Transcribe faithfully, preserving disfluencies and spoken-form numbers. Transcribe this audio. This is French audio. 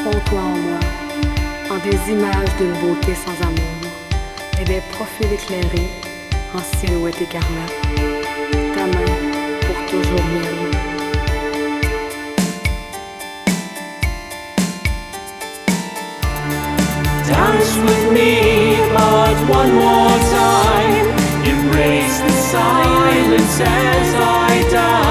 Fonds-toi en moi, en des images d'une beauté sans amour, et des profils éclairés en silhouette écarlate. Ta main pour toujours mienne. Dance with me, but one more time. Embrace the silence and